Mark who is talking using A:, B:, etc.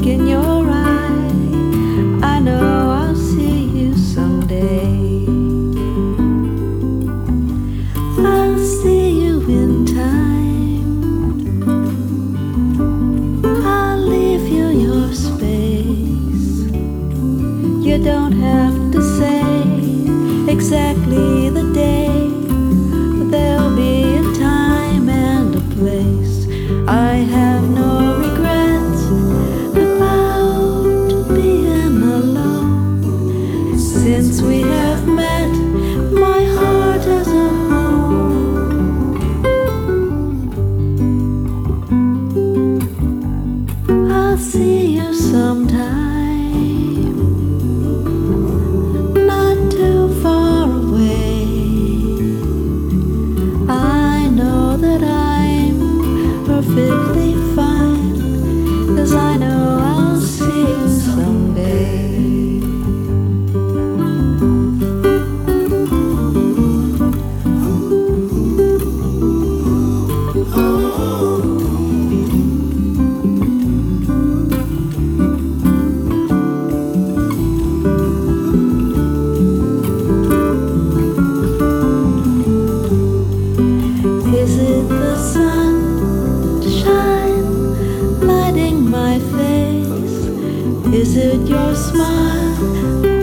A: in your eye. I know I'll see you someday. I'll see you in time. I'll leave you your space. You don't have to say exactly the day, but there'll be a time and a place. I have no regrets about being alone. Since we have met, my heart has a home. I'll see you sometime, not too far away. I know that I'm perfectly fine, 'cause I know I'll see you someday. Is it the sunshine lighting my face? Is it your smile